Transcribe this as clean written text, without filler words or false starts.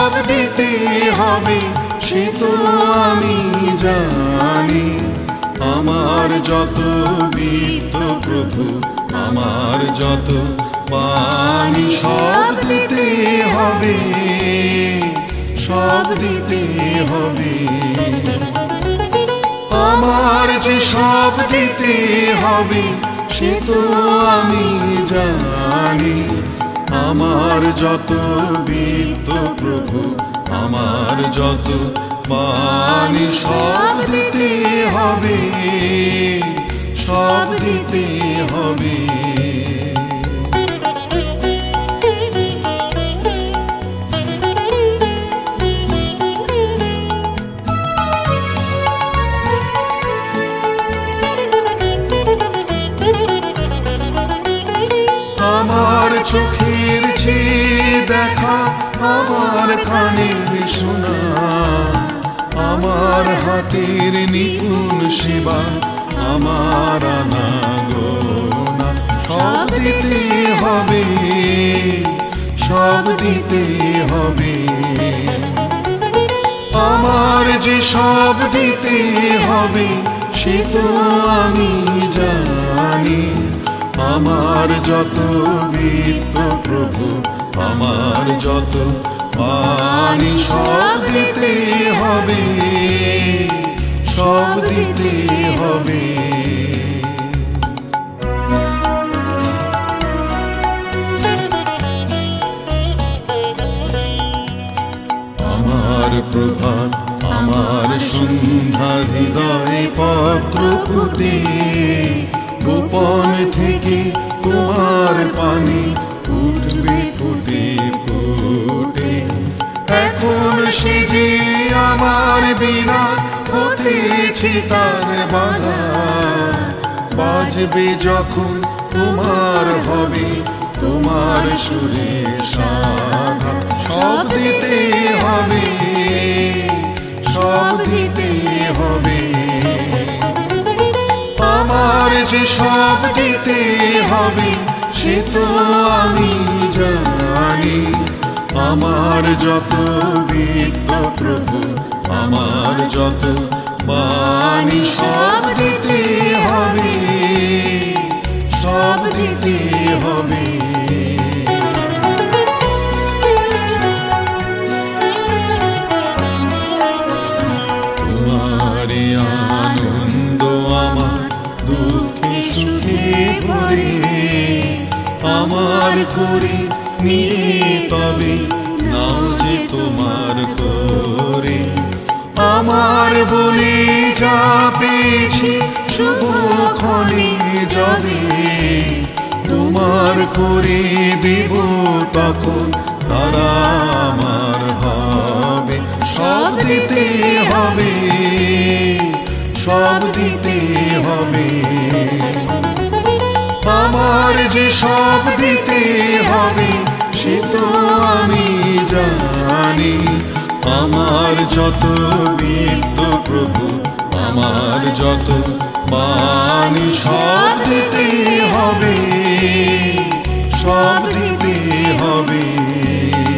সব দিতে হবে সে তো আমি জানি। আমার যত বিত্ত প্রভু, আমার যত বাণী সব দিতে হবে, সব দিতে হবে। আমার যে সব দিতে হবে সে তো আমি জানি। আমার যত বিত্ত প্রভু, আমার যত বাণী সব দিতে হবে, সব দিতে হবে। আমার চোখের চেয়ে দেখা, আমার কানের শোনা, আমার হাতের নিপুণ সেবা, আমার আনাগোনা সব দিতে হবে, সব দিতে হবে। আমার যে সব দিতে হবে সে তো আমি জানি। আমার যত বিত্ত প্রভু, আমার যত বাণী সব দিতে হবে, সব দিতে হবে। আমার প্রভাত, আমার সন্ধ্যা, হৃদয় পত্র ফুটে, গোপন থেকে তোমার পানি উঠবে ফুটে ফুটে। এখন সে যে আমার বিনা হতেছে তার বাধা, বাজবে যখন তোমার হবে তোমার সুরে সাধা। সব দিতে হবে, সব দিতে হবে। আমার যে সব দিতে হবে সে তো আমি জানি। আমার যত বিত্ত প্রভু, আমার যত বাণী সব দিতে হবে, সব দিতে হবে। তোমারে আনন্দ আমার দুঃখে সুখে ভরে, আমার করে নিয়ে তবে নাও যে তোমার করে। আমার বলে যা পেয়েছি শুভক্ষণে যাবে, তোমার করে দেব তখন তারা আমার হবে। সব দিতে হবে, সব দিতে হবে। আমার যে সব দিতে হবে সে তো আমি জানি। আমার যত বিত্ত প্রভু, আমার যত বাণী সব দিতে হবে, সব দিতে হবে।